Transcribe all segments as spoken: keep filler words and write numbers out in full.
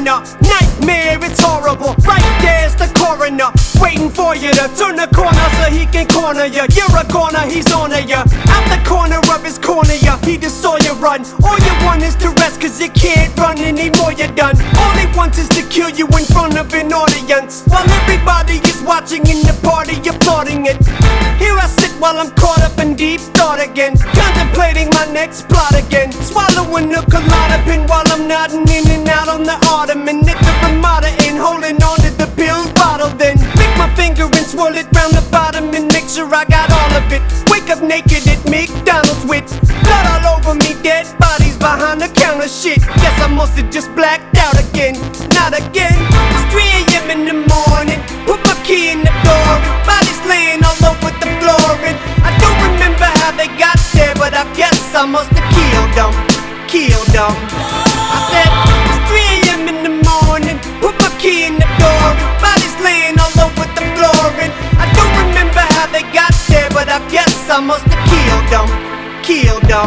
foreigner. Nightmare, it's horrible. Right there's the coroner, waiting for you to turn the corner so he can corner you. You're a corner, he's on you. Out the corner of his corner, ya, he just saw you run. All you want is to rest, cause you can't run anymore, you're done. All he wants is to kill you in front of an audience, while everybody is watching in the party, applauding it. Here I sit while I'm caught up in deep thought again, contemplating my next plot again. Swallowing a Klonopin while I'm nodding in and out on the ottoman at the Ramada Inn, holding on to the pill bottle. Then lick my finger and swirl it round the bottom and make sure I got all of it. Wake up naked at McDonald's with blood all over me, dead bodies behind the counter. Shit, guess I must have just blacked out again. Not again. It's three A M in the morning, put my key in the door, bodies laying all over the floor, and I don't remember how they got there, but I guess I must have killed them, killed them. I said, it's three A M in the morning, put my key in the door, bodies laying all over the floor, and I don't remember how they got there, but I guess I must have killed them, killed them.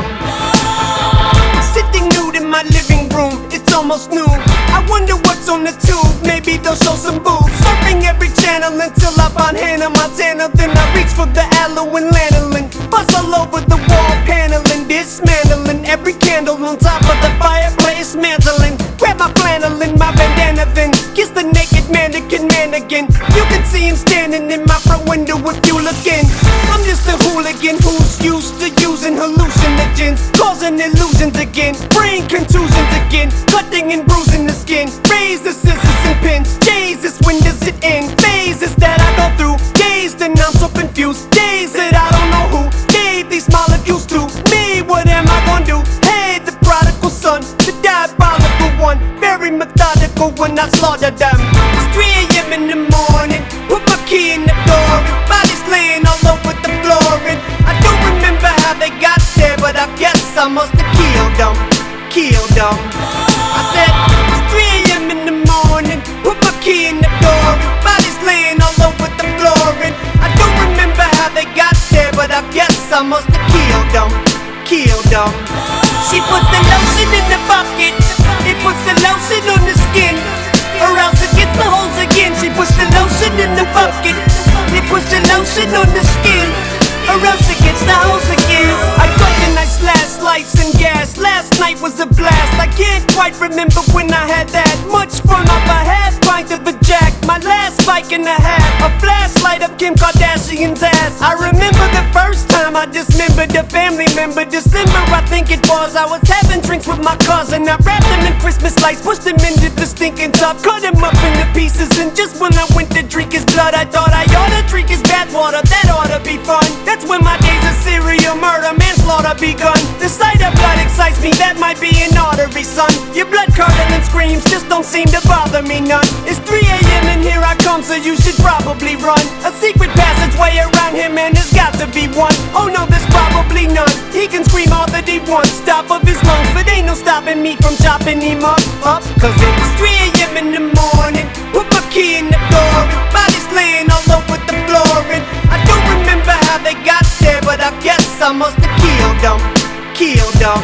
Sitting nude in my living room, it's almost noon. I wonder what's on the tube, maybe they'll show some boobs. Surfing every channel until I find Hannah Montana, then I reach for the aloe and lanolin. Buzz all over the wall paneling, dismantling every candle on top of the fireplace, mantling. Grab my flannel and my bandana, then kiss the naked mannequin man again. You can see him standing in my front window if you look in. I'm just a hooligan who's used to using hallucinogens, causing illusions again, brain contusions again, cutting and bruising the skin. Razor, scissors and pins, Jesus, when does it end? Phases that I go through, days that I'm so confused, days that I don't know who gave these molecules to me. What am I gonna do? Hey, the prodigal son, the diabolical one, very methodical when I slaughter them. It's three A M in the morning, put my key in the door, bodies laying all over the floor, and I don't remember how they got there, but I guess I must have killed them, killed them. I said, it's three A M in the morning, put my key in the door, bodies laying all over the floor, and I don't remember how they got there, but I guess I must have killed them, killed them. She puts the lotion in the bucket, it puts the lotion on the skin, or else it gets the holes again. She puts the lotion in the bucket, it puts the lotion on the skin, or else it gets the holes again. I got the nice last lights and gas, last night was a blast. I can't quite remember when I had that much fun off a half pint of a jack, my last bike and a half, a flashlight of Kim Kardashian's ass. I remember the first time I dismembered a family member, December I think it was. I was having drinks with my cousin, I wrapped them in Christmas lights, pushed them into the stinking tub, cut him up into pieces, and just when I went to drink his blood, I thought I ought to drink his bathwater, that ought to be fun. That's when my days of serial murder, manslaughter begun. The sight of blood excites me, that might be an artery, son. Your blood curdling screams just don't seem to bother me none. It's three A M and here I come, so you should probably run. A secret passageway around him and there's got to be one. Oh no, there's probably none. He can scream all that he wants, top of his lungs, but ain't no stopping me from chopping him up, up. Cause it's three A M in the morning, put my key in the door, bodies laying all over the floor, and I don't remember how they got there, but I guess I must have killed them, killed them.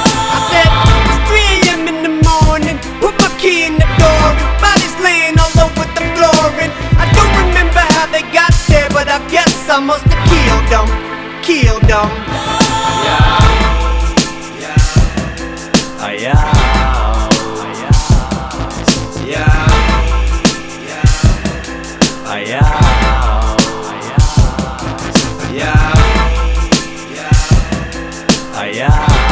I said, it's three A M in the morning, put my key in the door, bodies laying all over the floor, and I don't remember how they got there, but I guess I must have killed them, killed them. Yeah, yeah, yeah, yeah, yeah, yeah, yeah.